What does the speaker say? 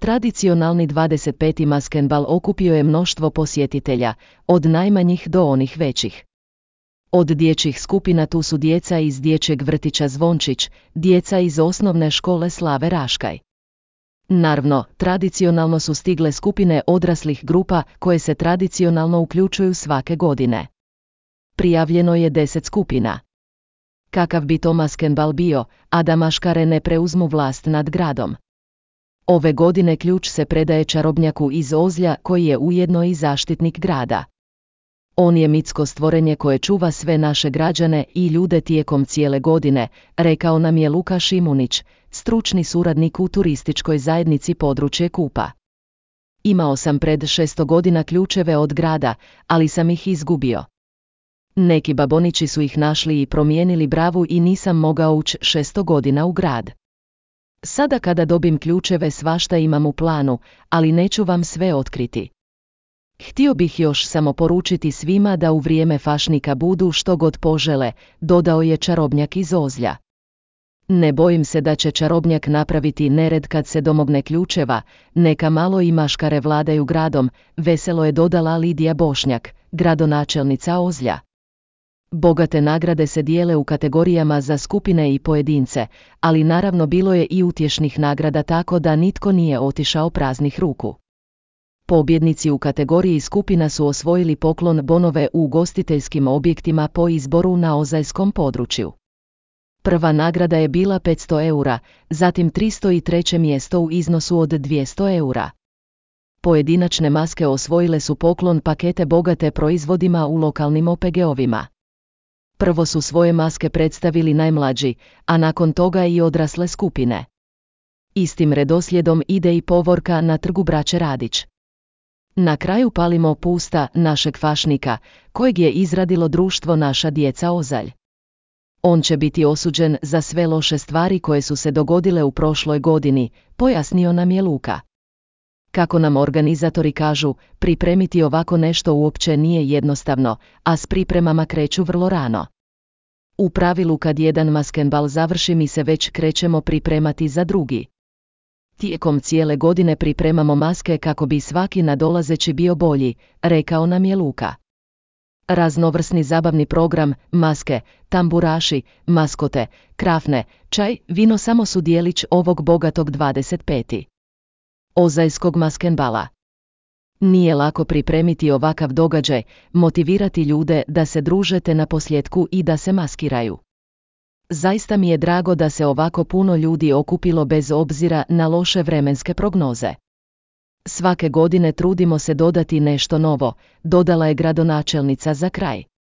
Tradicionalni 25. maskenbal okupio je mnoštvo posjetitelja, od najmanjih do onih većih. Od dječjih skupina tu su djeca iz dječjeg vrtića Zvončić, djeca iz osnovne škole Slave Raškaj. Naravno, tradicionalno su stigle skupine odraslih grupa koje se tradicionalno uključuju svake godine. Prijavljeno je 10 skupina. Kakav bi to maskenbal bio, a da maškare ne preuzmu vlast nad gradom? Ove godine ključ se predaje čarobnjaku iz Ozlja koji je ujedno i zaštitnik grada. On je mitsko stvorenje koje čuva sve naše građane i ljude tijekom cijele godine, rekao nam je Luka Šimunić, stručni suradnik u turističkoj zajednici područje Kupa. Imao sam pred 6 godina ključeve od grada, ali sam ih izgubio. Neki babonići su ih našli i promijenili bravu i nisam mogao ući 6 godina u grad. Sada kada dobim ključeve svašta imam u planu, ali neću vam sve otkriti. Htio bih još samo poručiti svima da u vrijeme fašnika budu što god požele, dodao je čarobnjak iz Ozlja. Ne bojim se da će čarobnjak napraviti nered kad se domogne ključeva, neka malo i maškare vladaju gradom, veselo je dodala Lidija Bošnjak, gradonačelnica Ozlja. Bogate nagrade se dijele u kategorijama za skupine i pojedince, ali naravno bilo je i utješnih nagrada tako da nitko nije otišao praznih ruku. Pobjednici u kategoriji skupina su osvojili poklon bonove u ugostiteljskim objektima po izboru na ozaljskom području. Prva nagrada je bila 500 eura, zatim 300 i treće mjesto u iznosu od 200 eura. Pojedinačne maske osvojile su poklon pakete bogate proizvodima u lokalnim OPG-ovima. Prvo su svoje maske predstavili najmlađi, a nakon toga i odrasle skupine. Istim redoslijedom ide i povorka na trgu Braće Radić. Na kraju palimo pusta našeg fašnika, kojeg je izradilo društvo Naša djeca Ozalj. On će biti osuđen za sve loše stvari koje su se dogodile u prošloj godini, pojasnio nam je Luka. Kako nam organizatori kažu, pripremiti ovako nešto uopće nije jednostavno, a s pripremama kreću vrlo rano. U pravilu kad jedan maskenbal završi mi se već krećemo pripremati za drugi. Tijekom cijele godine pripremamo maske kako bi svaki nadolazeći bio bolji, rekao nam je Luka. Raznovrsni zabavni program, maske, tamburaši, maskote, krafne, čaj, vino samo su dijelić ovog bogatog 25. ozaljskog maskenbala. Nije lako pripremiti ovakav događaj, motivirati ljude da se druže te naposljetku i da se maskiraju. Zaista mi je drago da se ovako puno ljudi okupilo bez obzira na loše vremenske prognoze. Svake godine trudimo se dodati nešto novo, dodala je gradonačelnica za kraj.